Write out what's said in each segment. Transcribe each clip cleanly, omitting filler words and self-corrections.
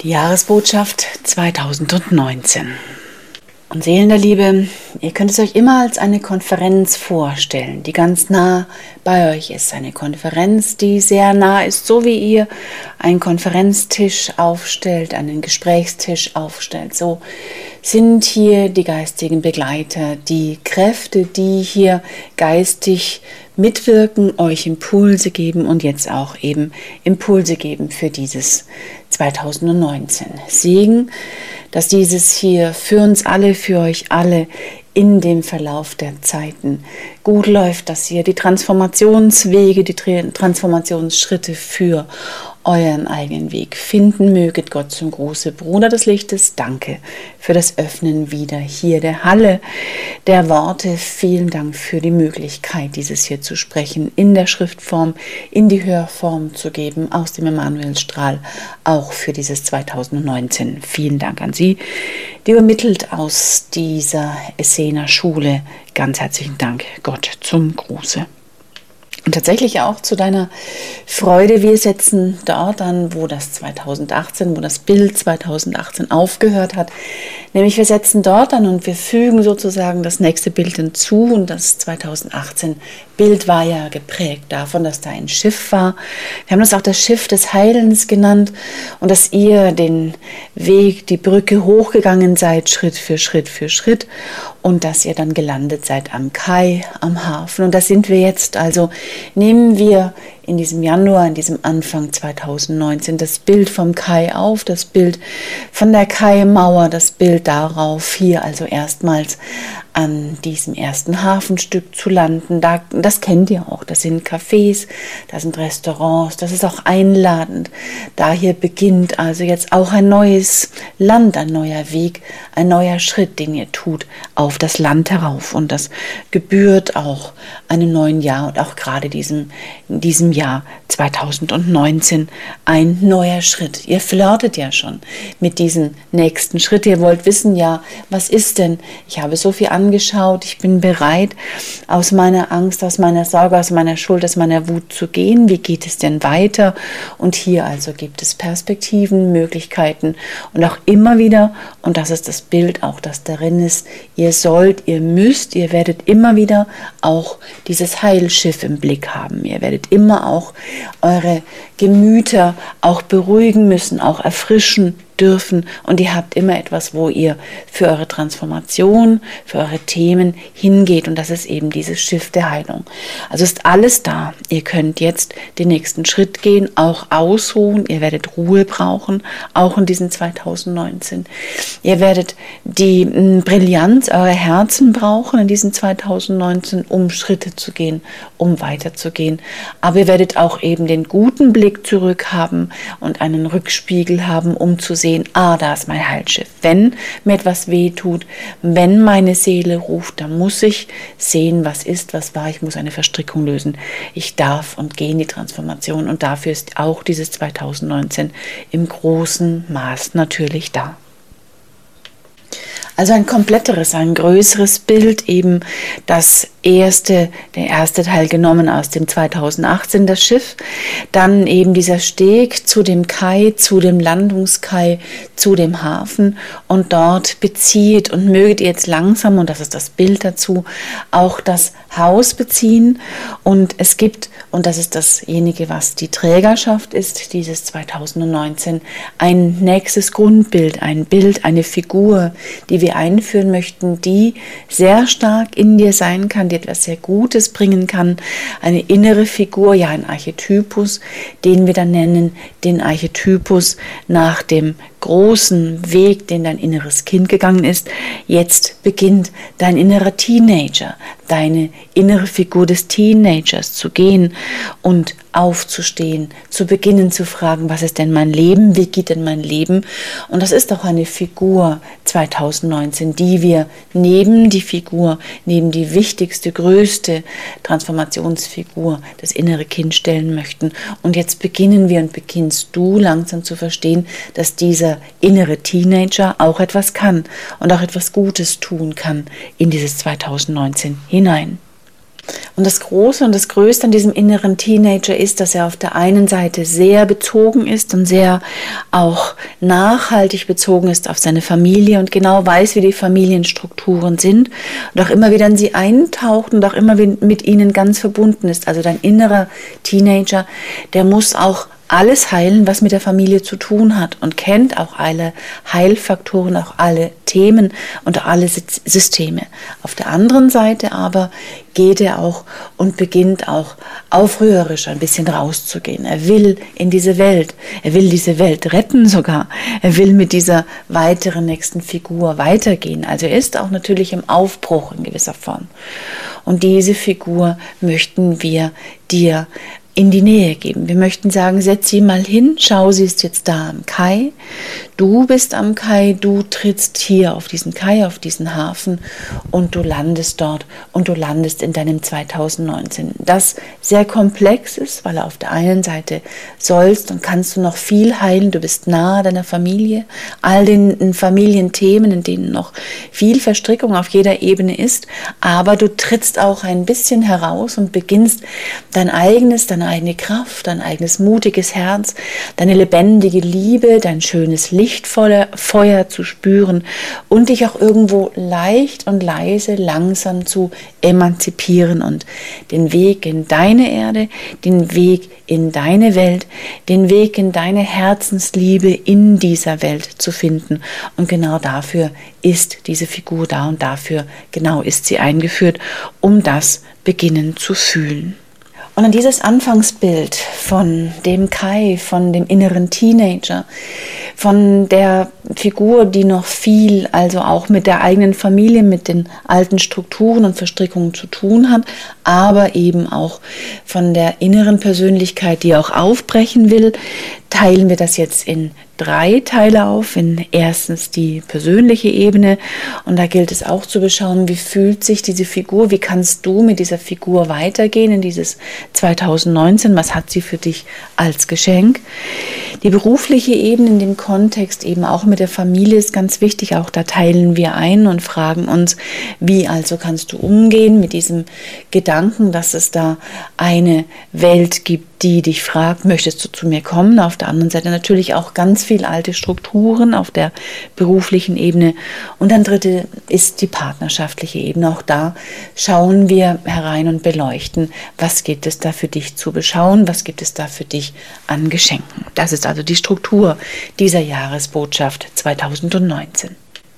Jahresbotschaft 2019. Und Seelen der Liebe, ihr könnt es euch immer als eine Konferenz vorstellen, die ganz nah bei euch ist. Eine Konferenz, die sehr nah ist, so wie ihr einen Konferenztisch aufstellt, einen Gesprächstisch aufstellt. So sind hier die geistigen Begleiter, die Kräfte, die hier geistig mitwirken, euch Impulse geben und jetzt auch eben Impulse geben für dieses 2019. Segen, dass dieses hier für uns alle, für euch alle in dem Verlauf der Zeiten gut läuft, dass ihr die Transformationswege, die Transformationsschritte für euren eigenen Weg finden möget. Gott zum großen Bruder des Lichtes, danke für das Öffnen wieder hier der Halle der Worte. Vielen Dank für die Möglichkeit, dieses hier zu sprechen, in der Schriftform, in die Hörform zu geben, aus dem Emanuelstrahl, auch für dieses 2019. Vielen Dank an Sie, die übermittelt aus dieser Essener Schule. Ganz herzlichen Dank, Gott zum Gruße. Und tatsächlich auch zu deiner Freude, wir setzen dort an, wo das Bild 2018 aufgehört hat. Nämlich wir setzen dort an und wir fügen sozusagen das nächste Bild hinzu. Und das 2018 Bild war ja geprägt davon, dass da ein Schiff war. Wir haben das auch das Schiff des Heilens genannt und dass ihr den Weg, die Brücke hochgegangen seid, Schritt für Schritt für Schritt und dass ihr dann gelandet seid am Kai, am Hafen. Und da sind wir jetzt. Also nehmen wir in diesem Januar, in diesem Anfang 2019 das Bild vom Kai auf, das Bild von der Kai-Mauer, das Bild darauf, hier also erstmals an diesem ersten Hafenstück zu landen. Das kennt ihr auch, das sind Cafés, das sind Restaurants, das ist auch einladend. Da hier beginnt also jetzt auch ein neues Land, ein neuer Weg, ein neuer Schritt, den ihr tut auf das Land herauf. Und das gebührt auch einem neuen Jahr und auch gerade in diesem Jahr 2019 ein neuer Schritt. Ihr flirtet ja schon mit diesem nächsten Schritt. Ihr wollt wissen, ja, was ist denn? Ich habe so viel angeschaut, ich bin bereit, aus meiner Angst, aus meiner Sorge, aus meiner Schuld, aus meiner Wut zu gehen. Wie geht es denn weiter? Und hier also gibt es Perspektiven, Möglichkeiten und auch immer wieder, und das ist das Bild auch, das darin ist, ihr sollt, ihr müsst, ihr werdet immer wieder auch dieses Heilschiff im Blick haben. Ihr werdet immer auch eure Gemüter auch beruhigen müssen, auch erfrischen dürfen und ihr habt immer etwas, wo ihr für eure Transformation, für eure Themen hingeht und das ist eben dieses Schiff der Heilung. Also ist alles da. Ihr könnt jetzt den nächsten Schritt gehen, auch ausruhen. Ihr werdet Ruhe brauchen, auch in diesem 2019. Ihr werdet die Brillanz eurer Herzen brauchen in diesem 2019, um Schritte zu gehen, um weiterzugehen. Aber ihr werdet auch eben den guten Blick zurück haben und einen Rückspiegel haben, um zu sehen, da ist mein Heilschiff. Wenn mir etwas weh tut, wenn meine Seele ruft, dann muss ich sehen, was ist, was war. Ich muss eine Verstrickung lösen. Ich darf und gehe in die Transformation und dafür ist auch dieses 2019 im großen Maß natürlich da. Also ein kompletteres, ein größeres Bild, eben der erste Teil genommen aus dem 2018, das Schiff, dann eben dieser Steg zu dem Kai, zu dem Landungskai, zu dem Hafen und dort bezieht und möget ihr jetzt langsam, und das ist das Bild dazu, auch das Haus beziehen und es gibt, und das ist dasjenige, was die Trägerschaft ist, dieses 2019, ein nächstes Grundbild, ein Bild, eine Figur, die wir einführen möchten, die sehr stark in dir sein kann, die etwas sehr Gutes bringen kann, eine innere Figur, ja ein Archetypus, den wir dann nennen, den Archetypus nach dem großen Weg, den dein inneres Kind gegangen ist. Jetzt beginnt dein innerer Teenager, deine innere Figur des Teenagers zu gehen und aufzustehen, zu beginnen zu fragen, was ist denn mein Leben, wie geht denn mein Leben? Und das ist auch eine Figur 2019, die wir neben die wichtigste, größte Transformationsfigur, das innere Kind stellen möchten. Und jetzt beginnen wir und beginnst du langsam zu verstehen, dass dieser innere Teenager auch etwas kann und auch etwas Gutes tun kann in dieses 2019 hinein. Und das Große und das Größte an diesem inneren Teenager ist, dass er auf der einen Seite sehr bezogen ist und sehr auch nachhaltig bezogen ist auf seine Familie und genau weiß, wie die Familienstrukturen sind und auch immer wieder in sie eintaucht und auch immer mit ihnen ganz verbunden ist. Also dein innerer Teenager, der muss auch alles heilen, was mit der Familie zu tun hat und kennt auch alle Heilfaktoren, auch alle Themen und alle Systeme. Auf der anderen Seite aber geht er auch und beginnt auch aufrührerisch ein bisschen rauszugehen. Er will in diese Welt, er will diese Welt retten sogar. Er will mit dieser weiteren nächsten Figur weitergehen. Also er ist auch natürlich im Aufbruch in gewisser Form. Und diese Figur möchten wir dir in die Nähe geben. Wir möchten sagen, setz sie mal hin, schau, sie ist jetzt da am Kai. Du bist am Kai, du trittst hier auf diesen Kai, auf diesen Hafen und du landest dort und du landest in deinem 2019. Das sehr komplex ist, weil auf der einen Seite sollst und kannst du noch viel heilen, du bist nahe deiner Familie, all den Familienthemen, in denen noch viel Verstrickung auf jeder Ebene ist, aber du trittst auch ein bisschen heraus und beginnst deine eigene Kraft, dein eigenes mutiges Herz, deine lebendige Liebe, dein schönes lichtvolle Feuer zu spüren und dich auch irgendwo leicht und leise langsam zu emanzipieren und den Weg in deine Erde, den Weg in deine Welt, den Weg in deine Herzensliebe in dieser Welt zu finden. Und genau dafür ist diese Figur da und dafür genau ist sie eingeführt, um das beginnen zu fühlen. Und an dieses Anfangsbild von dem Kai, von dem inneren Teenager, von der Figur, die noch viel, also auch mit der eigenen Familie, mit den alten Strukturen und Verstrickungen zu tun hat, aber eben auch von der inneren Persönlichkeit, die auch aufbrechen will, teilen wir das jetzt in 3 Teile auf. In erstens die persönliche Ebene und da gilt es auch zu beschauen, wie fühlt sich diese Figur, wie kannst du mit dieser Figur weitergehen in dieses 2019, was hat sie für dich als Geschenk. Die berufliche Ebene in dem Kontext eben auch mit der Familie ist ganz wichtig, auch da teilen wir ein und fragen uns, wie also kannst du umgehen mit diesem Gedanken, dass es da eine Welt gibt, die dich fragt, möchtest du zu mir kommen? Auf der anderen Seite natürlich auch ganz viel alte Strukturen auf der beruflichen Ebene. Und dann dritte ist die partnerschaftliche Ebene. Auch da schauen wir herein und beleuchten, was gibt es da für dich zu beschauen, was gibt es da für dich an Geschenken. Das ist also die Struktur dieser Jahresbotschaft 2019.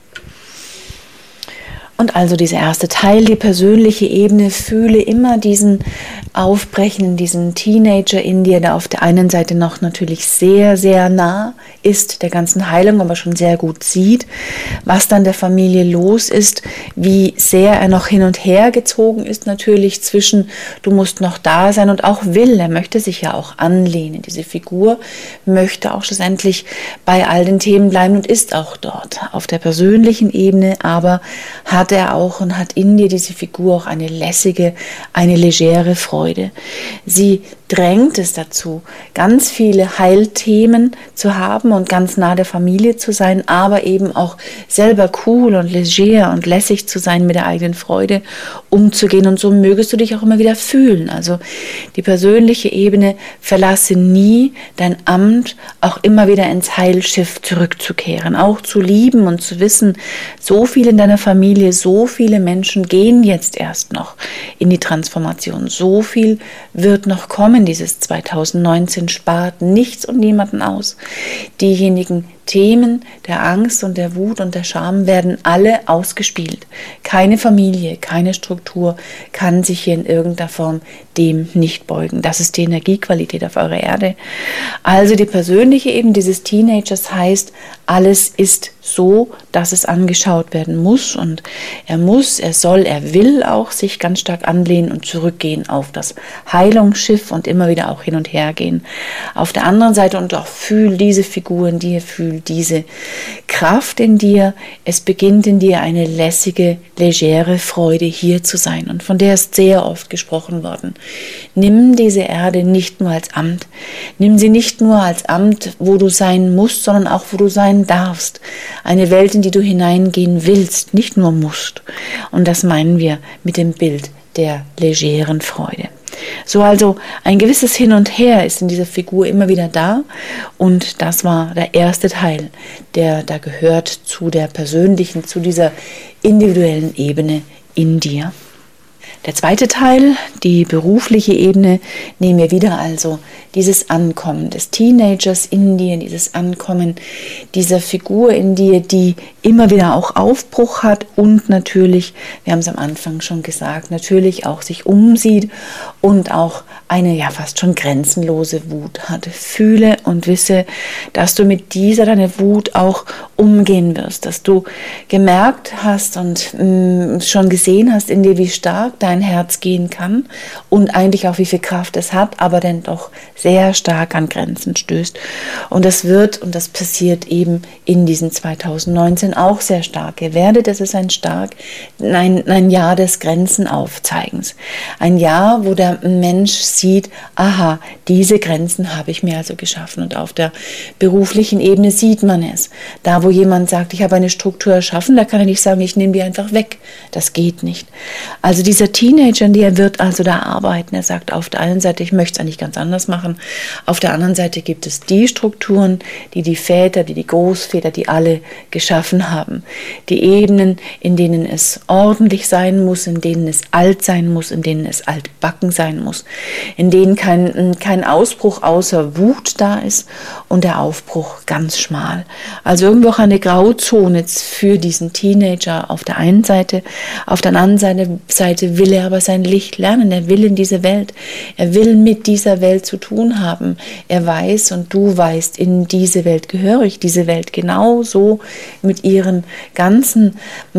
Und also dieser erste Teil, die persönliche Ebene, fühle immer diesen Aufbrechen, diesen Teenager in dir, der auf der einen Seite noch natürlich sehr, sehr nah ist der ganzen Heilung, aber schon sehr gut sieht, was dann der Familie los ist, wie sehr er noch hin und her gezogen ist natürlich zwischen, du musst noch da sein und auch will, er möchte sich ja auch anlehnen. Diese Figur möchte auch schlussendlich bei all den Themen bleiben und ist auch dort auf der persönlichen Ebene, aber hat er auch und hat in dir diese Figur auch eine lässige, eine legere Freude. Sie drängt es dazu, ganz viele Heilthemen zu haben und ganz nah der Familie zu sein, aber eben auch selber cool und leger und lässig zu sein, mit der eigenen Freude umzugehen. Und so mögest du dich auch immer wieder fühlen. Also die persönliche Ebene, verlasse nie dein Amt, auch immer wieder ins Heilschiff zurückzukehren, auch zu lieben und zu wissen, so viel in deiner Familie, so viele Menschen gehen jetzt erst noch in die Transformation, so viel wird noch kommen. Dieses 2019 spart nichts und niemanden aus. Diejenigen Themen der Angst und der Wut und der Scham werden alle ausgespielt. Keine Familie, keine Struktur kann sich hier in irgendeiner Form dem nicht beugen. Das ist die Energiequalität auf eurer Erde. Also die persönliche Ebene dieses Teenagers heißt, alles ist so, dass es angeschaut werden muss und er soll, er will auch sich ganz stark anlehnen und zurückgehen auf das Heilungsschiff und immer wieder auch hin und her gehen. Auf der anderen Seite und auch fühl diese Figur in dir, fühl diese Kraft in dir. Es beginnt in dir eine lässige, legere Freude, hier zu sein und von der ist sehr oft gesprochen worden. Nimm diese Erde nicht nur als Amt, nimm sie nicht nur als Amt, wo du sein musst, sondern auch wo du sein darfst. Eine Welt, in die du hineingehen willst, nicht nur musst. Und das meinen wir mit dem Bild der legeren Freude. So also ein gewisses Hin und Her ist in dieser Figur immer wieder da und das war der erste Teil, der da gehört zu der persönlichen, zu dieser individuellen Ebene in dir. Der zweite Teil, die berufliche Ebene, nehmen wir wieder also dieses Ankommen des Teenagers in dir, dieses Ankommen dieser Figur in dir, die immer wieder auch Aufbruch hat und natürlich, wir haben es am Anfang schon gesagt, natürlich auch sich umsieht und auch eine ja fast schon grenzenlose Wut hat. Fühle und wisse, dass du mit dieser deine Wut auch umgehen wirst, dass du gemerkt hast und schon gesehen hast in dir, wie stark dein Herz gehen kann und eigentlich auch wie viel Kraft es hat, aber dann doch sehr stark an Grenzen stößt. Und das wird und das passiert eben in diesem 2019 auch sehr stark. Ihr werdet, es ist ein Jahr des Grenzenaufzeigens. Ein Jahr, wo der Mensch sieht, aha, diese Grenzen habe ich mir also geschaffen. Und auf der beruflichen Ebene sieht man es. Da, wo jemand sagt, ich habe eine Struktur erschaffen, da kann er nicht sagen, ich nehme die einfach weg. Das geht nicht. Also dieser Teenager, der wird also da arbeiten. Er sagt auf der einen Seite, ich möchte es eigentlich ganz anders machen. Auf der anderen Seite gibt es die Strukturen, die Väter, die Großväter, die alle geschaffen haben. Die Ebenen, in denen es ordentlich sein muss, in denen es alt sein muss, in denen es altbacken sein muss, in denen kein Ausbruch außer Wut da ist und der Aufbruch ganz schmal. Also irgendwo auch eine Grauzone für diesen Teenager auf der einen Seite. Auf der anderen Seite will er aber sein Licht lernen. Er will in diese Welt. Er will mit dieser Welt zu tun haben. Er weiß und du weißt, in diese Welt gehöre ich. Diese Welt genauso mit ihren ganzen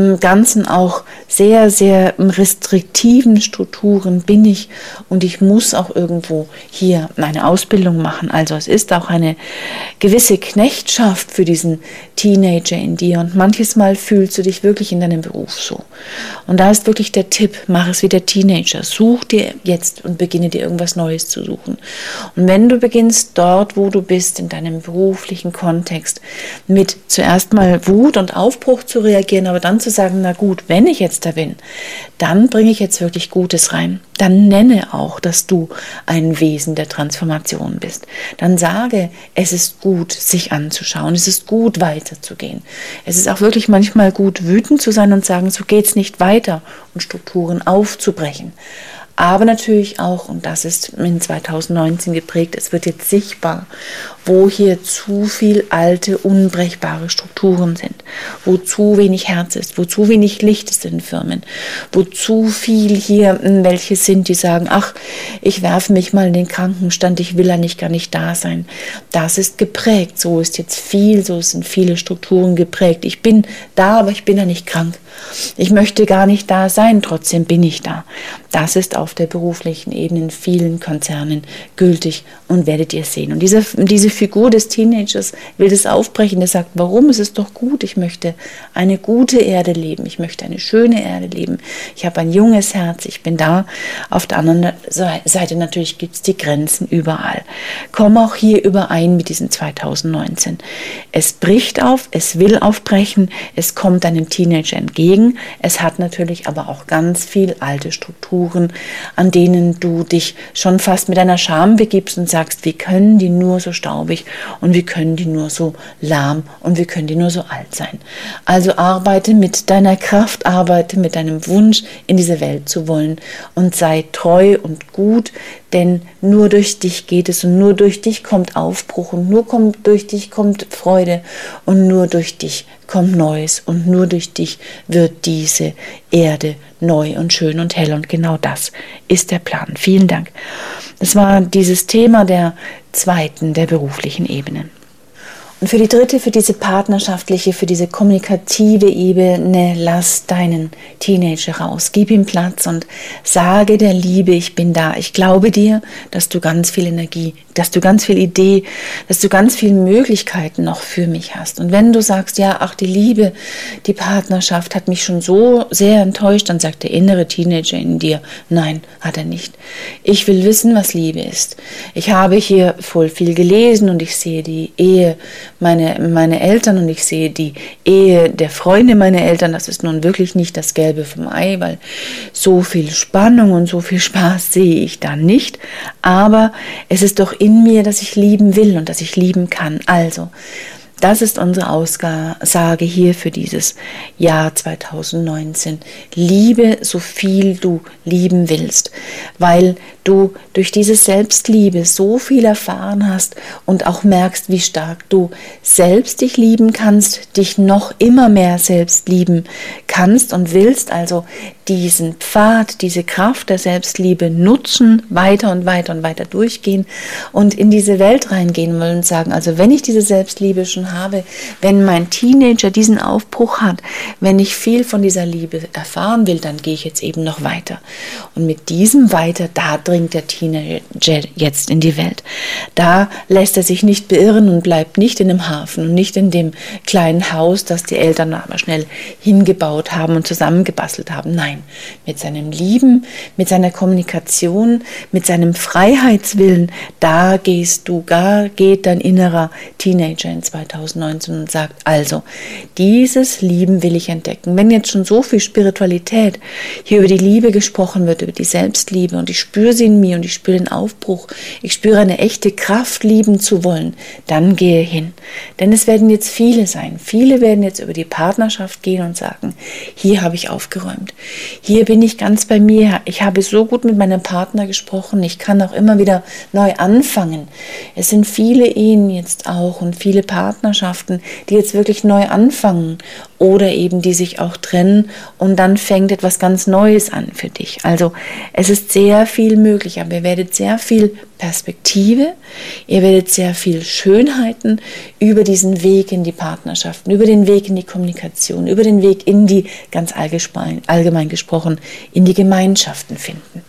auch sehr, sehr restriktiven Strukturen bin ich und ich muss auch irgendwo hier meine Ausbildung machen. Also es ist auch eine gewisse Knechtschaft für diesen Teenager in dir und manches Mal fühlst du dich wirklich in deinem Beruf so. Und da ist wirklich der Tipp, mach es wie der Teenager. Such dir jetzt und beginne dir irgendwas Neues zu suchen. Und wenn du beginnst dort, wo du bist, in deinem beruflichen Kontext, mit zuerst mal Wut und Aufbruch zu reagieren, aber dann zu sagen, na gut, wenn ich jetzt da bin, dann bringe ich jetzt wirklich Gutes rein. Dann nenne auch, dass du ein Wesen der Transformation bist. Dann sage, es ist gut, sich anzuschauen. Es ist gut, weiterzugehen. Es ist auch wirklich manchmal gut, wütend zu sein und sagen, so geht's nicht weiter und Strukturen aufzubrechen. Aber natürlich auch, und das ist in 2019 geprägt, es wird jetzt sichtbar, wo hier zu viel alte, unbrechbare Strukturen sind, wo zu wenig Herz ist, wo zu wenig Licht ist in Firmen, wo zu viel hier welche sind, die sagen, ach, ich werfe mich mal in den Krankenstand, ich will eigentlich gar nicht da sein. Das ist geprägt, so ist jetzt so sind viele Strukturen geprägt. Ich bin da, aber ich bin ja nicht krank. Ich möchte gar nicht da sein, trotzdem bin ich da. Das ist auf der beruflichen Ebene in vielen Konzernen gültig und werdet ihr sehen. Und diese Figur des Teenagers will das aufbrechen. Der sagt, warum? Es ist doch gut. Ich möchte eine gute Erde leben. Ich möchte eine schöne Erde leben. Ich habe ein junges Herz. Ich bin da. Auf der anderen Seite natürlich gibt es die Grenzen überall. Komm auch hier überein mit diesem 2019. Es bricht auf. Es will aufbrechen. Es kommt einem Teenager entgegen. Es hat natürlich aber auch ganz viel alte Strukturen, an denen du dich schon fast mit deiner Scham begibst und sagst, wie können die nur so staubig und wie können die nur so lahm und wie können die nur so alt sein. Also arbeite mit deiner Kraft, arbeite mit deinem Wunsch, in diese Welt zu wollen und sei treu und gut, denn nur durch dich geht es und nur durch dich kommt Aufbruch und nur durch dich kommt Freude und nur durch dich kommt Neues und nur durch dich wird diese Erde neu und schön und hell und genau das ist der Plan. Vielen Dank. Das war dieses Thema der zweiten, der beruflichen Ebene. Und für die dritte, für diese partnerschaftliche, für diese kommunikative Ebene, lass deinen Teenager raus. Gib ihm Platz und sage der Liebe, ich bin da. Ich glaube dir, dass du ganz viel Energie, dass du ganz viel Idee, dass du ganz viele Möglichkeiten noch für mich hast. Und wenn du sagst, ja, ach, die Liebe, die Partnerschaft hat mich schon so sehr enttäuscht, dann sagt der innere Teenager in dir, nein, hat er nicht. Ich will wissen, was Liebe ist. Ich habe hier voll viel gelesen und ich sehe die Ehe meine Eltern und ich sehe die Ehe der Freunde meiner Eltern. Das ist nun wirklich nicht das Gelbe vom Ei, weil so viel Spannung und so viel Spaß sehe ich da nicht. Aber es ist doch in mir, dass ich lieben will und dass ich lieben kann. Also, das ist unsere Aussage hier für dieses Jahr 2019. Liebe so viel du lieben willst, weil du durch diese Selbstliebe so viel erfahren hast und auch merkst, wie stark du selbst dich lieben kannst, dich noch immer mehr selbst lieben kannst und willst also diesen Pfad, diese Kraft der Selbstliebe nutzen, weiter und weiter und weiter durchgehen und in diese Welt reingehen wollen und sagen, also wenn ich diese Selbstliebe schon habe, wenn mein Teenager diesen Aufbruch hat, wenn ich viel von dieser Liebe erfahren will, dann gehe ich jetzt eben noch weiter. Und mit diesem Weiter, da dringt der Teenager jetzt in die Welt. Da lässt er sich nicht beirren und bleibt nicht in dem Hafen und nicht in dem kleinen Haus, das die Eltern aber schnell hingebaut haben und zusammengebastelt haben. Nein, mit seinem Lieben, mit seiner Kommunikation, mit seinem Freiheitswillen, da geht dein innerer Teenager in 2019 und sagt, also, dieses Lieben will ich entdecken. Wenn jetzt schon so viel Spiritualität hier über die Liebe gesprochen wird, über die Selbstliebe und ich spüre sie in mir und ich spüre den Aufbruch, ich spüre eine echte Kraft, lieben zu wollen, dann gehe hin. Denn es werden jetzt viele sein. Viele werden jetzt über die Partnerschaft gehen und sagen, hier habe ich aufgeräumt. Hier bin ich ganz bei mir. Ich habe so gut mit meinem Partner gesprochen. Ich kann auch immer wieder neu anfangen. Es sind viele Ehen jetzt auch und viele Partnerschaften, die jetzt wirklich neu anfangen oder eben die sich auch trennen und dann fängt etwas ganz Neues an für dich. Also es ist sehr viel möglich, aber ihr werdet sehr viel Perspektive, ihr werdet sehr viel Schönheiten über diesen Weg in die Partnerschaften, über den Weg in die Kommunikation, über den Weg in die, ganz allgemein gesprochen, in die Gemeinschaften finden.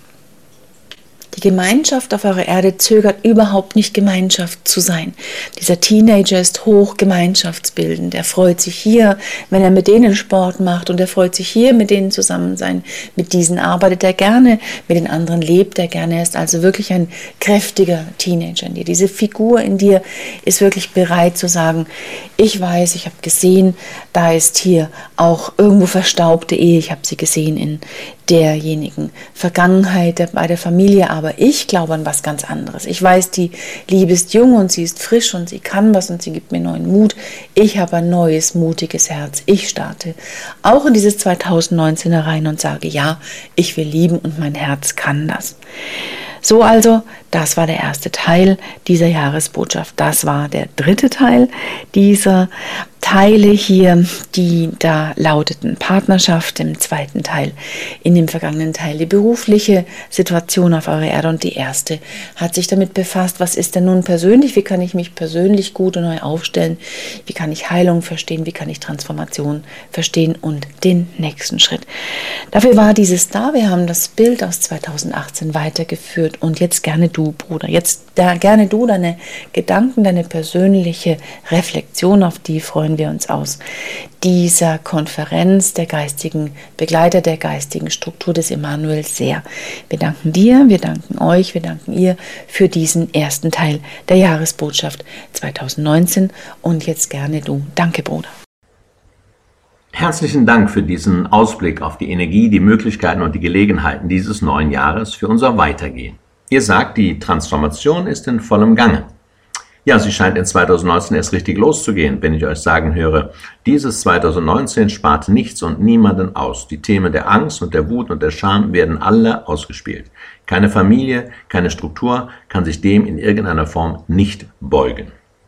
Die Gemeinschaft auf eurer Erde zögert überhaupt nicht, Gemeinschaft zu sein. Dieser Teenager ist hoch gemeinschaftsbildend. Er freut sich hier, wenn er mit denen Sport macht und er freut sich hier, mit denen zusammen sein. Mit diesen arbeitet er gerne, mit den anderen lebt er gerne. Er ist also wirklich ein kräftiger Teenager in dir. Diese Figur in dir ist wirklich bereit zu sagen, ich weiß, ich habe gesehen, da ist hier auch irgendwo verstaubte Ehe. Ich habe sie gesehen in derjenigen Vergangenheit bei der Familie, aber ich glaube an was ganz anderes. Ich weiß, die Liebe ist jung und sie ist frisch und sie kann was und sie gibt mir neuen Mut. Ich habe ein neues, mutiges Herz. Ich starte auch in dieses 2019 herein und sage, ja, ich will lieben und mein Herz kann das. So also, das war der erste Teil dieser Jahresbotschaft. Das war der dritte Teil dieser Teile hier, die da lauteten Partnerschaft im zweiten Teil, in dem vergangenen Teil die berufliche Situation auf eurer Erde und die erste hat sich damit befasst, was ist denn nun persönlich, wie kann ich mich persönlich gut und neu aufstellen, wie kann ich Heilung verstehen, wie kann ich Transformation verstehen und den nächsten Schritt. Dafür war dieses da, wir haben das Bild aus 2018 weitergeführt und jetzt gerne du, Bruder, jetzt gerne du, deine Gedanken, deine persönliche Reflexion, auf die freuen wir uns aus dieser Konferenz der geistigen Begleiter der geistigen Struktur des Emanuel sehr. Wir danken dir, wir danken euch, wir danken ihr für diesen ersten Teil der Jahresbotschaft 2019 und jetzt gerne du. Danke, Bruder. Herzlichen Dank für diesen Ausblick auf die Energie, die Möglichkeiten und die Gelegenheiten dieses neuen Jahres für unser Weitergehen. Ihr sagt, die Transformation ist in vollem Gange. Ja, sie scheint in 2019 erst richtig loszugehen, wenn ich euch sagen höre, dieses 2019 spart nichts und niemanden aus. Die Themen der Angst und der Wut und der Scham werden alle ausgespielt. Keine Familie, keine Struktur kann sich dem in irgendeiner Form nicht beugen.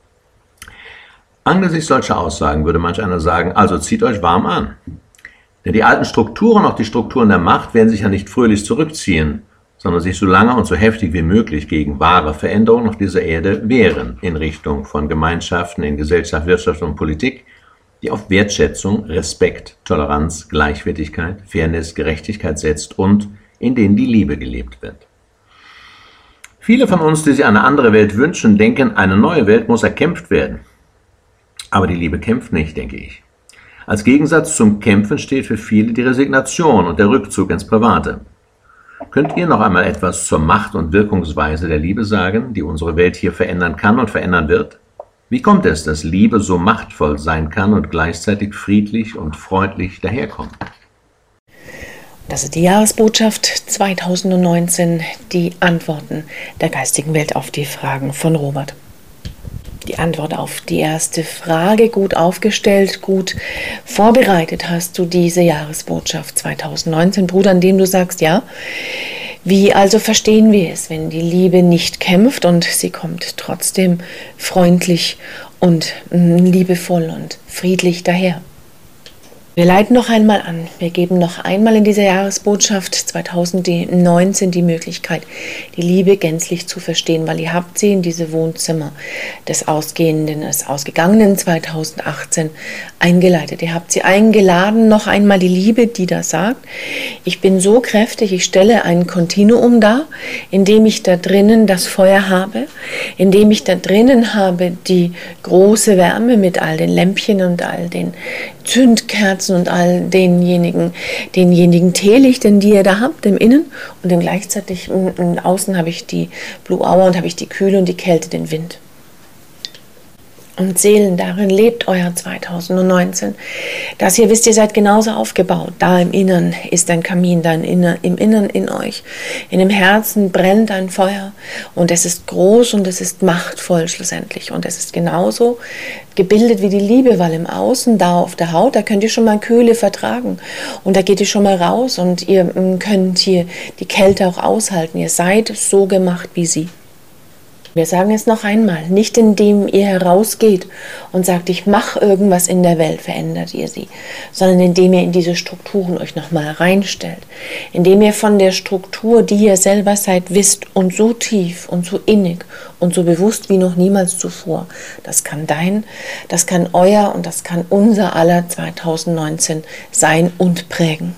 Angesichts solcher Aussagen würde manch einer sagen, also zieht euch warm an. Denn die alten Strukturen, auch die Strukturen der Macht, werden sich ja nicht fröhlich zurückziehen, sondern sich so lange und so heftig wie möglich gegen wahre Veränderungen auf dieser Erde wehren, in Richtung von Gemeinschaften, in Gesellschaft, Wirtschaft und Politik, die auf Wertschätzung, Respekt, Toleranz, Gleichwertigkeit, Fairness, Gerechtigkeit setzt und in denen die Liebe gelebt wird. Viele von uns, die sich eine andere Welt wünschen, denken, eine neue Welt muss erkämpft werden. Aber die Liebe kämpft nicht, denke ich. Als Gegensatz zum Kämpfen steht für viele die Resignation und der Rückzug ins Private. Könnt ihr noch einmal etwas zur Macht und Wirkungsweise der Liebe sagen, die unsere Welt hier verändern kann und verändern wird? Wie kommt es, dass Liebe so machtvoll sein kann und gleichzeitig friedlich und freundlich daherkommt? Das ist die Jahresbotschaft 2019, die Antworten der geistigen Welt auf die Fragen von Robert. Die Antwort auf die erste Frage, gut aufgestellt, gut vorbereitet hast du diese Jahresbotschaft 2019, Bruder, an dem du sagst, ja, wie also verstehen wir es, wenn die Liebe nicht kämpft und sie kommt trotzdem freundlich und liebevoll und friedlich daher? Wir leiten noch einmal an. Wir geben noch einmal in dieser Jahresbotschaft 2019 die Möglichkeit, die Liebe gänzlich zu verstehen, weil ihr habt sie in diese Wohnzimmer des ausgegangenen 2018 eingeleitet. Ihr habt sie eingeladen, noch einmal die Liebe, die da sagt, ich bin so kräftig, ich stelle ein Kontinuum dar, indem ich da drinnen das Feuer habe, indem ich da drinnen habe die große Wärme mit all den Lämpchen und all den Zündkerzen und all denjenigen Teelichtern, die ihr da habt im Innen, und dann gleichzeitig im Außen habe ich die Blue Hour und habe ich die Kühle und die Kälte, den Wind. Und Seelen, darin lebt euer 2019. Dass ihr wisst, ihr seid genauso aufgebaut. Da im Innern ist ein Kamin, da im Innern in euch. In dem Herzen brennt ein Feuer und es ist groß und es ist machtvoll schlussendlich. Und es ist genauso gebildet wie die Liebe, weil im Außen, da auf der Haut, da könnt ihr schon mal Kühle vertragen. Und da geht ihr schon mal raus und ihr könnt hier die Kälte auch aushalten. Ihr seid so gemacht wie sie. Wir sagen es noch einmal, nicht indem ihr herausgeht und sagt, ich mache irgendwas in der Welt, verändert ihr sie, sondern indem ihr in diese Strukturen euch nochmal reinstellt, indem ihr von der Struktur, die ihr selber seid, wisst und so tief und so innig und so bewusst wie noch niemals zuvor. Das kann das kann euer und das kann unser aller 2019 sein und prägen.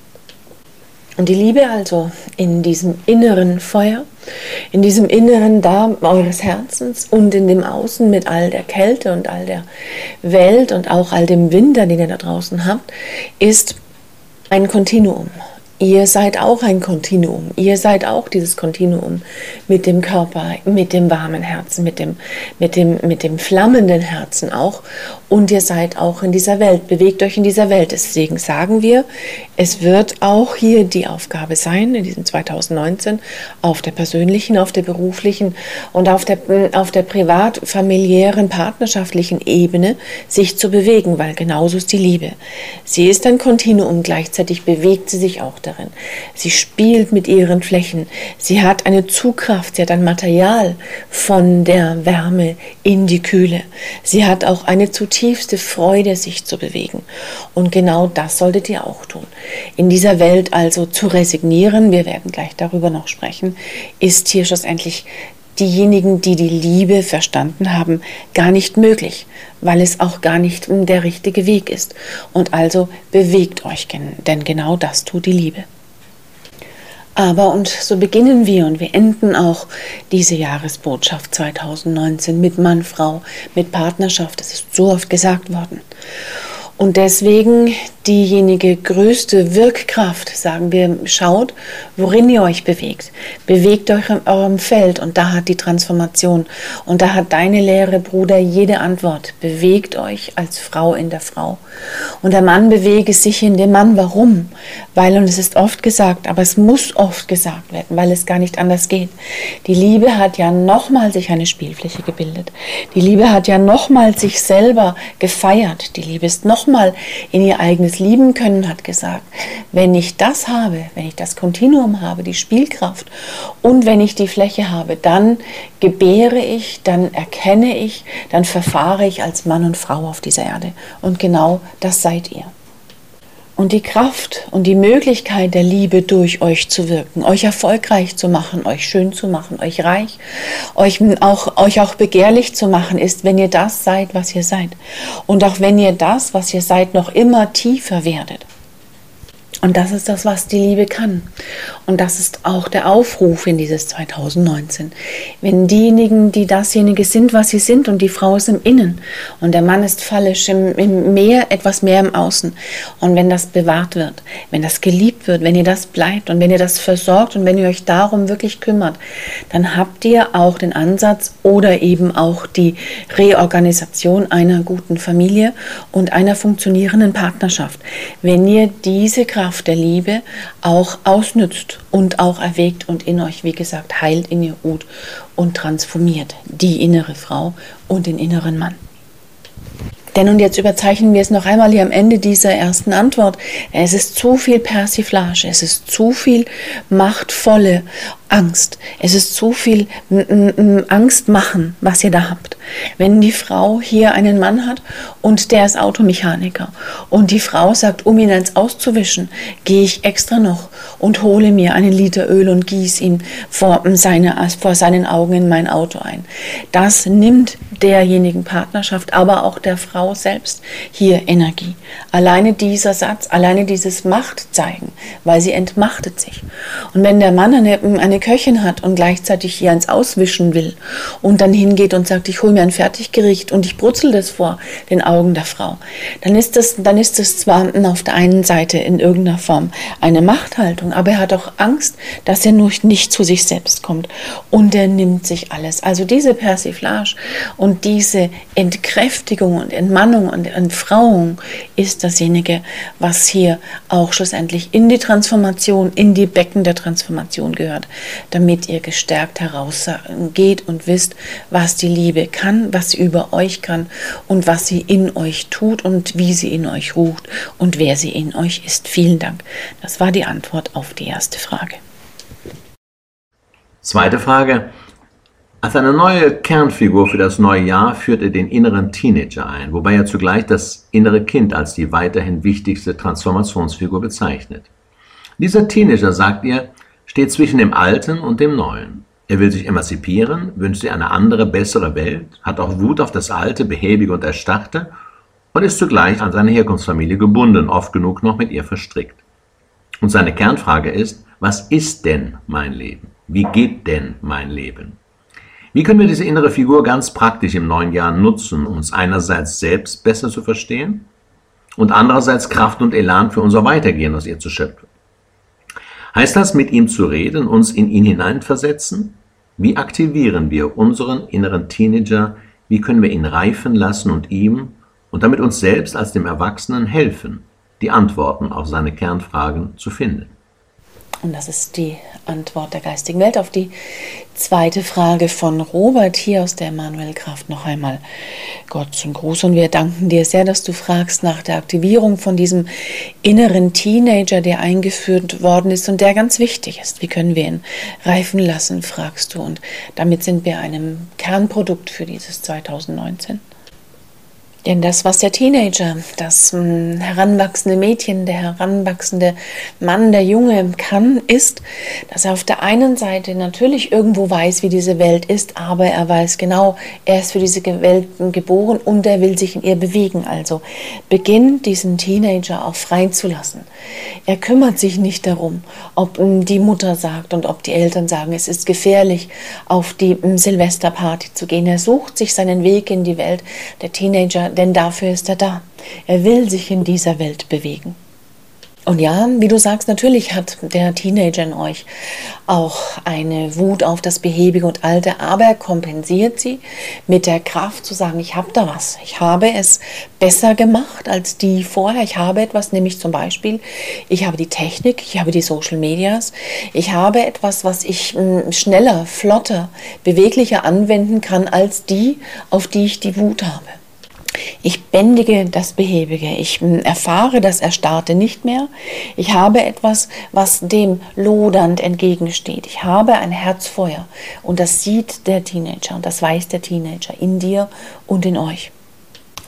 Und die Liebe also in diesem inneren Feuer, in diesem inneren da eures Herzens und in dem Außen mit all der Kälte und all der Welt und auch all dem Winter, den ihr da draußen habt, ist ein Kontinuum. Ihr seid auch ein Kontinuum. Ihr seid auch dieses Kontinuum mit dem Körper, mit dem warmen Herzen, mit dem flammenden Herzen auch. Und ihr seid auch in dieser Welt, bewegt euch in dieser Welt. Deswegen sagen wir, es wird auch hier die Aufgabe sein, in diesem 2019, auf der persönlichen, auf der beruflichen und auf der privat, familiären, partnerschaftlichen Ebene sich zu bewegen, weil genauso ist die Liebe. Sie ist ein Kontinuum, gleichzeitig bewegt sie sich auch darin. Sie spielt mit ihren Flächen. Sie hat eine Zugkraft, sie hat ein Material von der Wärme in die Kühle. Sie hat auch eine zutiefste Freude, sich zu bewegen. Und genau das solltet ihr auch tun. In dieser Welt also zu resignieren, wir werden gleich darüber noch sprechen, ist hier schlussendlich diejenigen, die die Liebe verstanden haben, gar nicht möglich, weil es auch gar nicht der richtige Weg ist. Und also bewegt euch, denn genau das tut die Liebe. Aber, und so beginnen wir und wir enden auch diese Jahresbotschaft 2019 mit Mann, Frau, mit Partnerschaft. Das ist so oft gesagt worden. Und deswegen diejenige größte Wirkkraft, sagen wir, schaut, worin ihr euch bewegt. Bewegt euch in eurem Feld und da hat die Transformation und da hat deine Lehre, Bruder, jede Antwort. Bewegt euch als Frau in der Frau. Und der Mann bewege sich in dem Mann. Warum? Weil, und es ist oft gesagt, aber es muss oft gesagt werden, weil es gar nicht anders geht. Die Liebe hat ja nochmal sich eine Spielfläche gebildet. Die Liebe hat ja nochmal sich selber gefeiert. Die Liebe ist nochmal in ihr eigenes Lieben können, hat gesagt, wenn ich das habe, wenn ich das Kontinuum habe, die Spielkraft und wenn ich die Fläche habe, dann gebäre ich, dann erkenne ich, dann verfahre ich als Mann und Frau auf dieser Erde. Und genau das seid ihr. Und die Kraft und die Möglichkeit der Liebe durch euch zu wirken, euch erfolgreich zu machen, euch schön zu machen, euch reich, euch auch begehrlich zu machen, ist, wenn ihr das seid, was ihr seid. Und auch wenn ihr das, was ihr seid, noch immer tiefer werdet. Und das ist das, was die Liebe kann. Und das ist auch der Aufruf in dieses 2019. Wenn diejenigen, die dasjenige sind, was sie sind, und die Frau ist im Innen und der Mann ist fallisch im Meer, etwas mehr im Außen. Und wenn das bewahrt wird, wenn das geliebt wird, wenn ihr das bleibt und wenn ihr das versorgt und wenn ihr euch darum wirklich kümmert, dann habt ihr auch den Ansatz oder eben auch die Reorganisation einer guten Familie und einer funktionierenden Partnerschaft. Wenn ihr diese Kraft der Liebe auch ausnützt und auch erwägt und in euch, wie gesagt, heilt, in ihr ruht und transformiert die innere Frau und den inneren Mann. Denn, und jetzt überzeichnen wir es noch einmal hier am Ende dieser ersten Antwort, es ist zu viel Persiflage, es ist zu viel machtvolle Angst, es ist zu viel Angst machen, was ihr da habt. Wenn die Frau hier einen Mann hat und der ist Automechaniker und die Frau sagt, um ihn eins auszuwischen, gehe ich extra noch und hole mir einen Liter Öl und gieße ihn vor seinen Augen in mein Auto ein. Das nimmt derjenigen Partnerschaft, aber auch der Frau selbst hier Energie. Alleine dieser Satz, alleine dieses Macht zeigen, weil sie entmachtet sich. Und wenn der Mann eine Köchin hat und gleichzeitig hier eins auswischen will und dann hingeht und sagt, ich hole mir ein Fertiggericht und ich brutzel das vor den Augen der Frau, dann ist das zwar auf der einen Seite in irgendeiner Form eine Machthaltung, aber er hat auch Angst, dass er nur nicht zu sich selbst kommt und er nimmt sich alles. Also diese Persiflage und diese Entkräftigung und Entmannung und Entfrauung ist dasjenige, was hier auch schlussendlich in die Transformation, in die Becken der Transformation gehört, damit ihr gestärkt herausgeht und wisst, was die Liebe kann, was sie über euch kann und was sie in euch tut und wie sie in euch ruht und wer sie in euch ist. Vielen Dank. Das war die Antwort auf die erste Frage. Zweite Frage. Als eine neue Kernfigur für das neue Jahr führt er den inneren Teenager ein, wobei er zugleich das innere Kind als die weiterhin wichtigste Transformationsfigur bezeichnet. Dieser Teenager, sagt ihr, steht zwischen dem Alten und dem Neuen. Er will sich emanzipieren, wünscht sich eine andere, bessere Welt, hat auch Wut auf das Alte, Behäbige und Erstarrte und ist zugleich an seine Herkunftsfamilie gebunden, oft genug noch mit ihr verstrickt. Und seine Kernfrage ist, was ist denn mein Leben? Wie geht denn mein Leben? Wie können wir diese innere Figur ganz praktisch im neuen Jahr nutzen, um uns einerseits selbst besser zu verstehen und andererseits Kraft und Elan für unser Weitergehen aus ihr zu schöpfen? Heißt das, mit ihm zu reden, uns in ihn hineinversetzen? Wie aktivieren wir unseren inneren Teenager? Wie können wir ihn reifen lassen und ihm und damit uns selbst als dem Erwachsenen helfen, die Antworten auf seine Kernfragen zu finden? Und das ist die Antwort der geistigen Welt auf die zweite Frage von Robert hier aus der Emanuel-Kraft. Noch einmal Gott zum Gruß und wir danken dir sehr, dass du fragst nach der Aktivierung von diesem inneren Teenager, der eingeführt worden ist und der ganz wichtig ist. Wie können wir ihn reifen lassen, fragst du. Und damit sind wir einem Kernprodukt für dieses 2019. Denn das, was der Teenager, das heranwachsende Mädchen, der heranwachsende Mann, der Junge kann, ist, dass er auf der einen Seite natürlich irgendwo weiß, wie diese Welt ist, aber er weiß genau, er ist für diese Welt geboren und er will sich in ihr bewegen. Also beginnt diesen Teenager auch freizulassen. Er kümmert sich nicht darum, ob die Mutter sagt und ob die Eltern sagen, es ist gefährlich, auf die Silvesterparty zu gehen. Er sucht sich seinen Weg in die Welt, der Teenager, denn dafür ist er da. Er will sich in dieser Welt bewegen. Und ja, wie du sagst, natürlich hat der Teenager in euch auch eine Wut auf das Behäbige und Alte, aber er kompensiert sie mit der Kraft zu sagen, ich habe da was. Ich habe es besser gemacht als die vorher. Ich habe etwas, nämlich zum Beispiel, ich habe die Technik, ich habe die Social Medias, ich habe etwas, was ich schneller, flotter, beweglicher anwenden kann als die, auf die ich die Wut habe. Ich bändige das Behäbige, ich erfahre das Erstarrte nicht mehr. Ich habe etwas, was dem lodernd entgegensteht. Ich habe ein Herzfeuer und das sieht der Teenager und das weiß der Teenager in dir und in euch.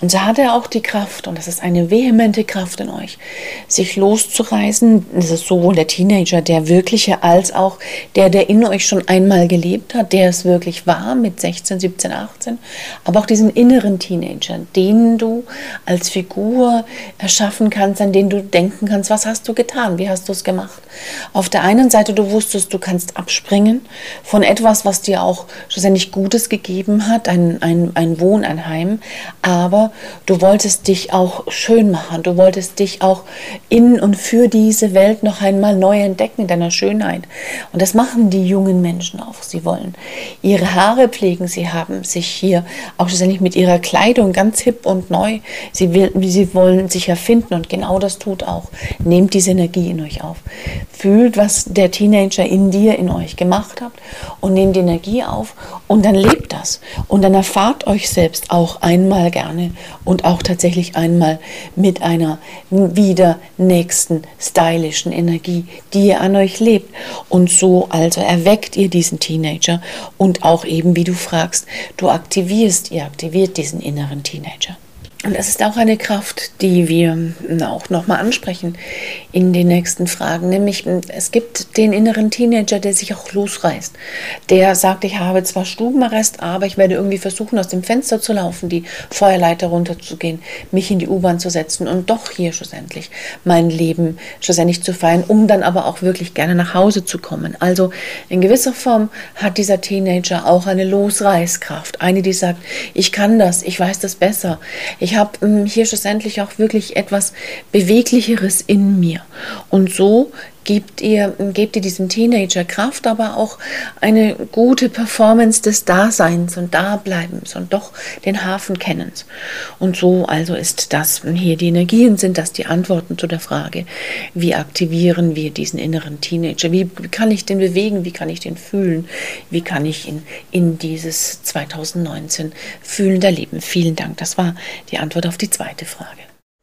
Und so hat er auch die Kraft, und das ist eine vehemente Kraft in euch, sich loszureißen. Das ist sowohl der Teenager, der wirkliche, als auch der in euch schon einmal gelebt hat, der es wirklich war mit 16, 17, 18. Aber auch diesen inneren Teenager, den du als Figur erschaffen kannst, an den du denken kannst, was hast du getan, wie hast du es gemacht. Auf der einen Seite, du wusstest, du kannst abspringen von etwas, was dir auch schlussendlich Gutes gegeben hat, ein Wohn, ein Heim, aber du wolltest dich auch schön machen, du wolltest dich auch in und für diese Welt noch einmal neu entdecken in deiner Schönheit. Und das machen die jungen Menschen auch. Sie wollen ihre Haare pflegen, sie haben sich hier auch schlussendlich mit ihrer Kleidung ganz hip und neu, sie wollen sich erfinden, und genau das tut auch. Nehmt diese Energie in euch auf. Fühlt, was der Teenager in dir, in euch gemacht hat, und nehmt die Energie auf, und dann lebt das. Und dann erfahrt euch selbst auch einmal gerne und auch tatsächlich einmal mit einer wieder nächsten stylischen Energie, die ihr an euch lebt. Und so also erweckt ihr diesen Teenager, und auch eben, wie du fragst, ihr aktiviert diesen inneren Teenager. Und es ist auch eine Kraft, die wir auch nochmal ansprechen in den nächsten Fragen. Nämlich, es gibt den inneren Teenager, der sich auch losreißt. Der sagt, ich habe zwar Stubenarrest, aber ich werde irgendwie versuchen, aus dem Fenster zu laufen, die Feuerleiter runterzugehen, mich in die U-Bahn zu setzen und doch hier schlussendlich mein Leben schlussendlich zu feiern, um dann aber auch wirklich gerne nach Hause zu kommen. Also in gewisser Form hat dieser Teenager auch eine Losreißkraft. Eine, die sagt, ich kann das, ich weiß das besser. Ich habe hier schlussendlich auch wirklich etwas Beweglicheres in mir. Und so gebt ihr diesem Teenager Kraft, aber auch eine gute Performance des Daseins und Dableibens und doch den Hafen kennens. Und so also ist das hier die Energien, sind das die Antworten zu der Frage, wie aktivieren wir diesen inneren Teenager? Wie kann ich den bewegen? Wie kann ich den fühlen? Wie kann ich ihn in dieses 2019 fühlender Leben? Vielen Dank. Das war die Antwort auf die zweite Frage.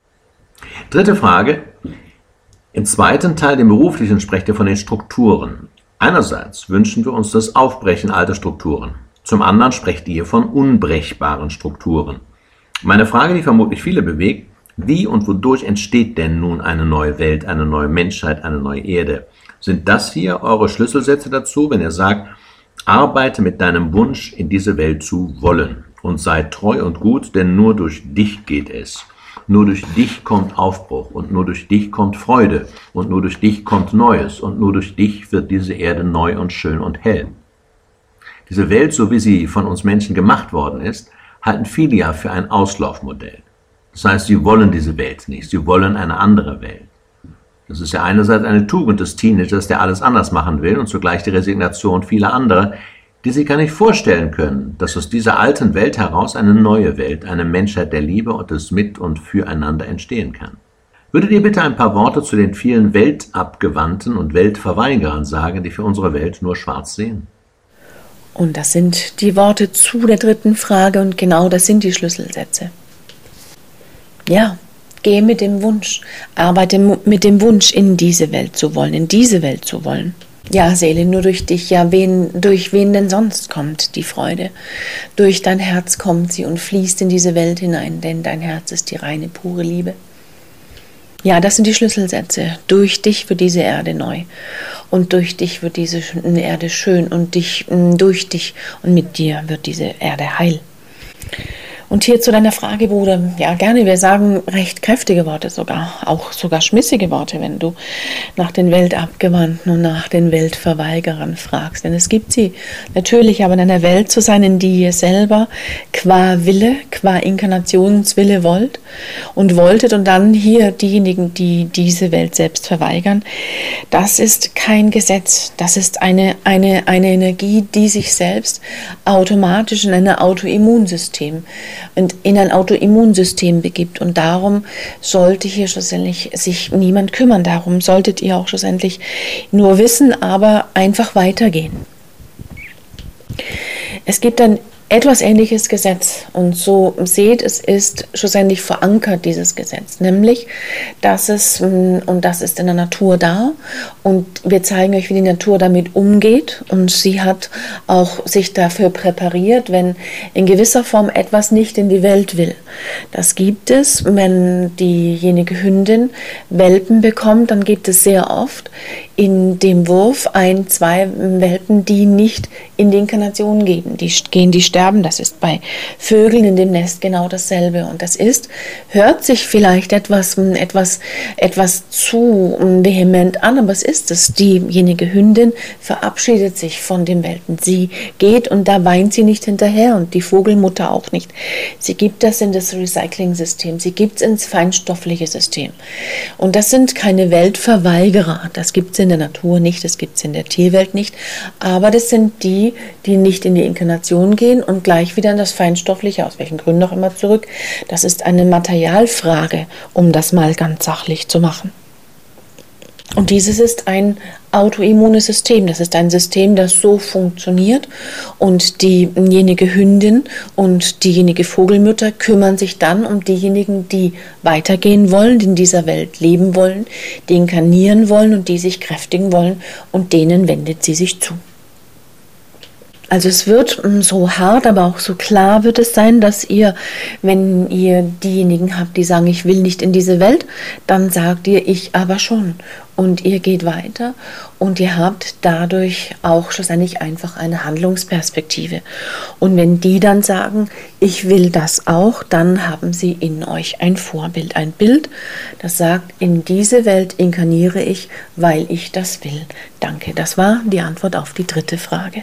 Dritte Frage. Im zweiten Teil, dem beruflichen, sprecht ihr von den Strukturen. Einerseits wünschen wir uns das Aufbrechen alter Strukturen. Zum anderen sprecht ihr von unbrechbaren Strukturen. Meine Frage, die vermutlich viele bewegt: Wie und wodurch entsteht denn nun eine neue Welt, eine neue Menschheit, eine neue Erde? Sind das hier eure Schlüsselsätze dazu, wenn ihr sagt, arbeite mit deinem Wunsch, in diese Welt zu wollen, und sei treu und gut, denn nur durch dich geht es. Nur durch dich kommt Aufbruch, und nur durch dich kommt Freude, und nur durch dich kommt Neues, und nur durch dich wird diese Erde neu und schön und hell. Diese Welt, so wie sie von uns Menschen gemacht worden ist, halten viele ja für ein Auslaufmodell. Das heißt, sie wollen diese Welt nicht, sie wollen eine andere Welt. Das ist ja einerseits eine Tugend des Teenagers, der alles anders machen will, und zugleich die Resignation vieler anderer, die sich gar nicht vorstellen können, dass aus dieser alten Welt heraus eine neue Welt, eine Menschheit der Liebe und des Mit- und Füreinander entstehen kann. Würdet ihr bitte ein paar Worte zu den vielen Weltabgewandten und Weltverweigerern sagen, die für unsere Welt nur schwarz sehen? Und das sind die Worte zu der dritten Frage, und genau das sind die Schlüsselsätze. Ja, geh mit dem Wunsch, arbeite mit dem Wunsch, in diese Welt zu wollen, in diese Welt zu wollen. Ja, Seele, nur durch dich, ja, durch wen denn sonst kommt die Freude? Durch dein Herz kommt sie und fließt in diese Welt hinein, denn dein Herz ist die reine, pure Liebe. Ja, das sind die Schlüsselsätze. Durch dich wird diese Erde neu, und durch dich wird diese Erde schön, und durch dich und mit dir wird diese Erde heil. Und hier zu deiner Frage, Bruder, ja gerne, wir sagen recht kräftige Worte sogar, auch sogar schmissige Worte, wenn du nach den Weltabgewandten und nach den Weltverweigerern fragst. Denn es gibt sie natürlich, aber in einer Welt zu sein, in die ihr selber qua Wille, qua Inkarnationswille wollt und wolltet, und dann hier diejenigen, die diese Welt selbst verweigern, das ist kein Gesetz, das ist eine Energie, die sich selbst automatisch in ein Autoimmunsystem und in ein Autoimmunsystem begibt. Und darum sollte hier schlussendlich sich niemand kümmern. Darum solltet ihr auch schlussendlich nur wissen, aber einfach weitergehen. Es gibt ein etwas ähnliches Gesetz. Und so seht, es ist schlussendlich verankert, dieses Gesetz. Nämlich, dass es, und das ist in der Natur da, und wir zeigen euch, wie die Natur damit umgeht. Und sie hat auch sich dafür präpariert, wenn in gewisser Form etwas nicht in die Welt will. Das gibt es, wenn diejenige Hündin Welpen bekommt, dann gibt es sehr oft in dem Wurf 1, 2 Welpen, die nicht in die Inkarnation gehen. Die sterben. Das ist bei Vögeln in dem Nest genau dasselbe. Und das hört sich vielleicht etwas zu vehement an, aber es ist es. Diejenige Hündin verabschiedet sich von dem Welpen. Sie geht und da weint sie nicht hinterher und die Vogelmutter auch nicht. Sie gibt das in das Recycling-System. Sie gibt es ins feinstoffliche System. Und das sind keine Weltverweigerer. Das gibt es in der Natur nicht, das gibt es in der Tierwelt nicht. Aber das sind die nicht in die Inkarnation gehen und gleich wieder in das Feinstoffliche, aus welchen Gründen auch immer, zurück. Das ist eine Materialfrage, um das mal ganz sachlich zu machen. Und dieses ist ein autoimmunes System. Das ist ein System, das so funktioniert. Und diejenige Hündin und diejenige Vogelmutter kümmern sich dann um diejenigen, die weitergehen wollen, die in dieser Welt leben wollen, die inkarnieren wollen und die sich kräftigen wollen. Und denen wendet sie sich zu. Also es wird so hart, aber auch so klar wird es sein, dass ihr, wenn ihr diejenigen habt, die sagen, ich will nicht in diese Welt, dann sagt ihr, ich aber schon. Und ihr geht weiter und ihr habt dadurch auch schlussendlich einfach eine Handlungsperspektive. Und wenn die dann sagen, ich will das auch, dann haben sie in euch ein Vorbild, ein Bild, das sagt, in diese Welt inkarniere ich, weil ich das will. Danke, das war die Antwort auf die 3. Frage.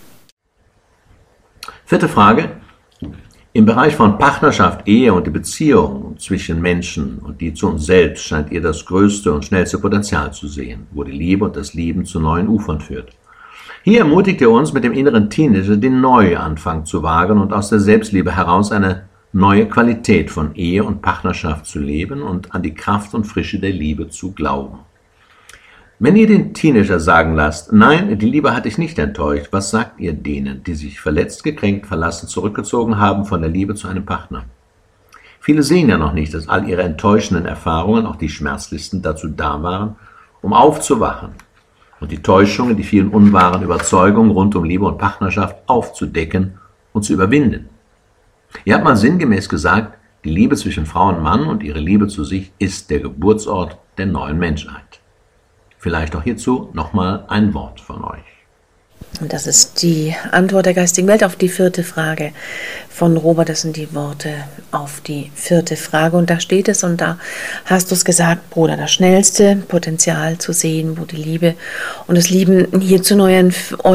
4. Frage. Im Bereich von Partnerschaft, Ehe und die Beziehung zwischen Menschen und die zu uns selbst scheint ihr das größte und schnellste Potenzial zu sehen, wo die Liebe und das Lieben zu neuen Ufern führt. Hier ermutigt ihr uns mit dem inneren Teenager, den Neuanfang zu wagen und aus der Selbstliebe heraus eine neue Qualität von Ehe und Partnerschaft zu leben und an die Kraft und Frische der Liebe zu glauben. Wenn ihr den Teenager sagen lasst, nein, die Liebe hat dich nicht enttäuscht, was sagt ihr denen, die sich verletzt, gekränkt, verlassen, zurückgezogen haben von der Liebe zu einem Partner? Viele sehen ja noch nicht, dass all ihre enttäuschenden Erfahrungen, auch die schmerzlichsten, dazu da waren, um aufzuwachen und die Täuschungen, die vielen unwahren Überzeugungen rund um Liebe und Partnerschaft aufzudecken und zu überwinden. Ihr habt mal sinngemäß gesagt, die Liebe zwischen Frau und Mann und ihre Liebe zu sich ist der Geburtsort der neuen Menschheit. Vielleicht auch hierzu nochmal ein Wort von euch. Und das ist die Antwort der geistigen Welt auf die 4. Frage von Robert. Das sind die Worte auf die 4. Frage. Und da steht es, und da hast du es gesagt, Bruder, das schnellste Potenzial zu sehen, wo die Liebe und das Lieben hier zu neuen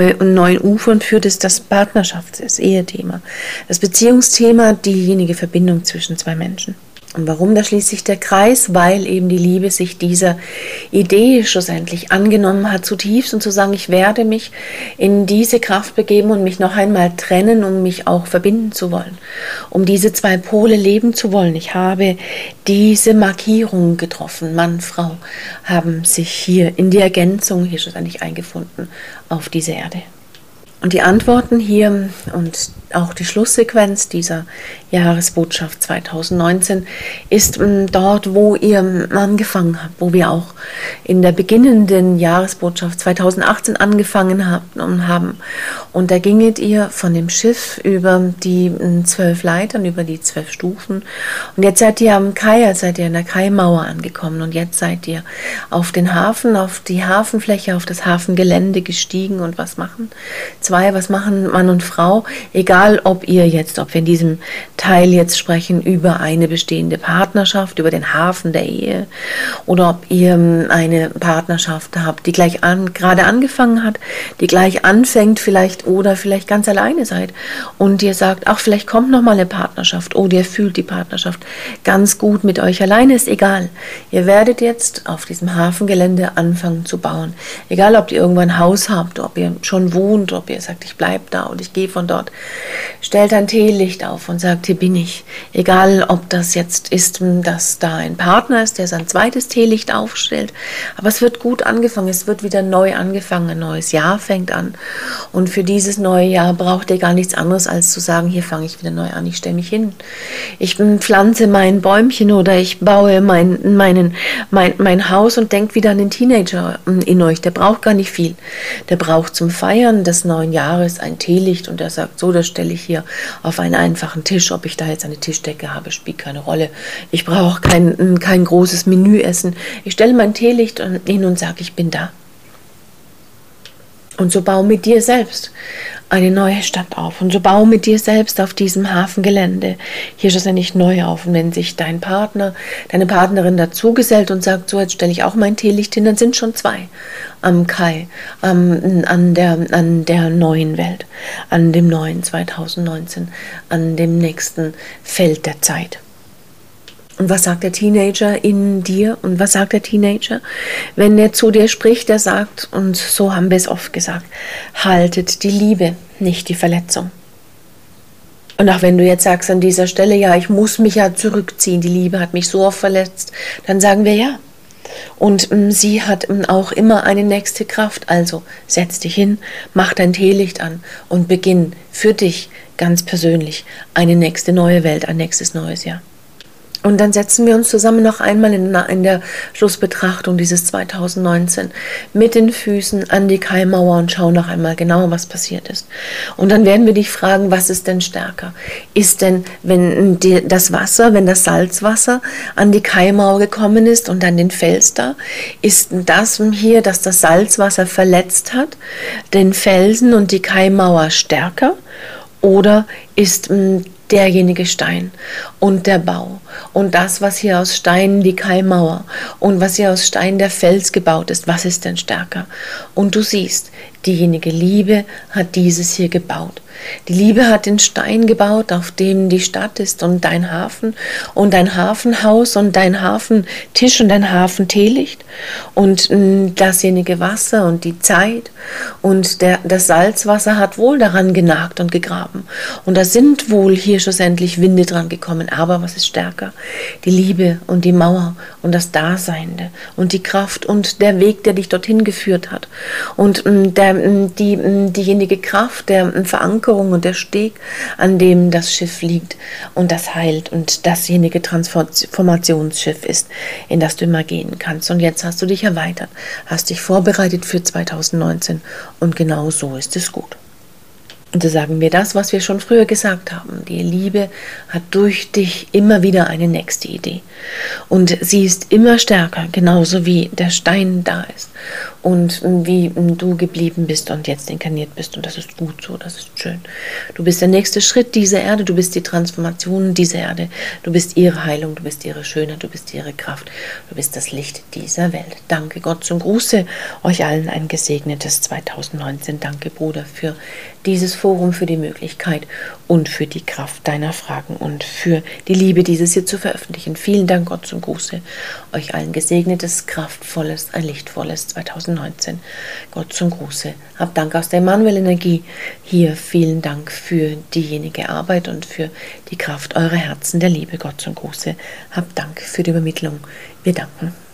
Ufern führt, ist das Partnerschafts-, das Ehethema, das Beziehungsthema, diejenige Verbindung zwischen zwei Menschen. Und warum? Da schließt sich der Kreis, weil eben die Liebe sich dieser Idee schlussendlich angenommen hat, zutiefst, und zu sagen, ich werde mich in diese Kraft begeben und mich noch einmal trennen, um mich auch verbinden zu wollen, um diese zwei Pole leben zu wollen. Ich habe diese Markierung getroffen. Mann, Frau haben sich hier in die Ergänzung hier schlussendlich eingefunden auf diese Erde. Und die Antworten hier und auch die Schlusssequenz dieser Jahresbotschaft 2019 ist dort, wo ihr angefangen habt, wo wir auch in der beginnenden Jahresbotschaft 2018 angefangen haben. Und da ginget ihr von dem Schiff über die 12 Leitern, über die 12 Stufen. Und jetzt seid ihr am Kai, seid ihr in der Kaimauer angekommen. Und jetzt seid ihr auf den Hafen, auf die Hafenfläche, auf das Hafengelände gestiegen. Und was machen Mann und Frau? Egal, ob wir in diesem Teil jetzt sprechen über eine bestehende Partnerschaft, über den Hafen der Ehe, oder ob ihr eine Partnerschaft habt, die gleich gerade angefangen hat, die gleich anfängt vielleicht, oder vielleicht ganz alleine seid und ihr sagt, ach, vielleicht kommt noch mal eine Partnerschaft, oder ihr fühlt die Partnerschaft ganz gut mit euch alleine, ist egal. Ihr werdet jetzt auf diesem Hafengelände anfangen zu bauen. Egal, ob ihr irgendwann ein Haus habt, ob ihr schon wohnt, ob ihr sagt, ich bleibe da und ich gehe von dort. stellt ein Teelicht auf und sagt, hier bin ich. Egal, ob das jetzt ist, dass da ein Partner ist, der sein zweites Teelicht aufstellt. Aber es wird gut angefangen, es wird wieder neu angefangen, ein neues Jahr fängt an. Und für dieses neue Jahr braucht ihr gar nichts anderes, als zu sagen, hier fange ich wieder neu an, ich stelle mich hin. Ich pflanze mein Bäumchen oder ich baue mein Haus und denkt wieder an den Teenager in euch. Der braucht gar nicht viel. Der braucht zum Feiern des neuen Jahres ein Teelicht und der sagt, so, das stelle ich hier auf einen einfachen Tisch. Ob ich da jetzt eine Tischdecke habe, spielt keine Rolle. Ich brauche kein großes Menü essen. Ich stelle mein Teelicht hin und sage, ich bin da. Und so bau mit dir selbst eine neue Stadt auf. Und so bau mit dir selbst auf diesem Hafengelände hier schlussendlich neu auf. Und wenn sich dein Partner, deine Partnerin dazugesellt und sagt, so, jetzt stelle ich auch mein Teelicht hin, dann sind schon zwei am Kai, an der neuen Welt, an dem neuen 2019, an dem nächsten Feld der Zeit. Und was sagt der Teenager in dir? Und was sagt der Teenager, wenn er zu dir spricht? Er sagt, und so haben wir es oft gesagt, haltet die Liebe, nicht die Verletzung. Und auch wenn du jetzt sagst an dieser Stelle, ja, ich muss mich ja zurückziehen, die Liebe hat mich so oft verletzt, dann sagen wir ja. Und sie hat auch immer eine nächste Kraft. Also setz dich hin, mach dein Teelicht an und beginn für dich ganz persönlich eine nächste neue Welt, ein nächstes neues Jahr. Und dann setzen wir uns zusammen noch einmal in der Schlussbetrachtung dieses 2019 mit den Füßen an die Kaimauer und schauen noch einmal genau, was passiert ist. Und dann werden wir dich fragen, was ist denn stärker? Ist denn, wenn das Salzwasser an die Kaimauer gekommen ist und an den Fels da, ist das hier, dass das Salzwasser verletzt hat, den Felsen und die Kaimauer stärker? Oder ist derjenige Stein und der Bau und das, was hier aus Stein die Kaimauer und was hier aus Stein der Fels gebaut ist, was ist denn stärker? Und du siehst, diejenige Liebe hat dieses hier gebaut. Die Liebe hat den Stein gebaut, auf dem die Stadt ist und dein Hafen und dein Hafenhaus und dein Hafentisch und dein Hafenteelicht und dasjenige Wasser und die Zeit und das Salzwasser hat wohl daran genagt und gegraben und da sind wohl hier schlussendlich Winde dran gekommen, aber was ist stärker? Die Liebe und die Mauer und das Daseinende und die Kraft und der Weg, der dich dorthin geführt hat und diejenige Kraft der Verankerung und der Steg, an dem das Schiff liegt und das heilt und dasjenige Transformationsschiff ist, in das du immer gehen kannst. Und jetzt hast du dich erweitert, hast dich vorbereitet für 2019 und genau so ist es gut. Und so sagen wir das, was wir schon früher gesagt haben. Die Liebe hat durch dich immer wieder eine nächste Idee. Und sie ist immer stärker, genauso wie der Stein da ist. Und wie du geblieben bist und jetzt inkarniert bist. Und das ist gut so, das ist schön. Du bist der nächste Schritt dieser Erde, du bist die Transformation dieser Erde. Du bist ihre Heilung, du bist ihre Schönheit, du bist ihre Kraft. Du bist das Licht dieser Welt. Danke Gott zum Gruße. Euch allen ein gesegnetes 2019. Danke Bruder für dieses Forum, für die Möglichkeit und für die Kraft deiner Fragen und für die Liebe, dieses hier zu veröffentlichen. Vielen Dank Gott zum Gruße. Euch allen gesegnetes, kraftvolles, ein lichtvolles 2019. Gott zum Gruße. Hab Dank aus der Emanuel-Energie hier. Vielen Dank für diejenige Arbeit und für die Kraft eurer Herzen der Liebe. Gott zum Gruße. Hab Dank für die Übermittlung. Wir danken.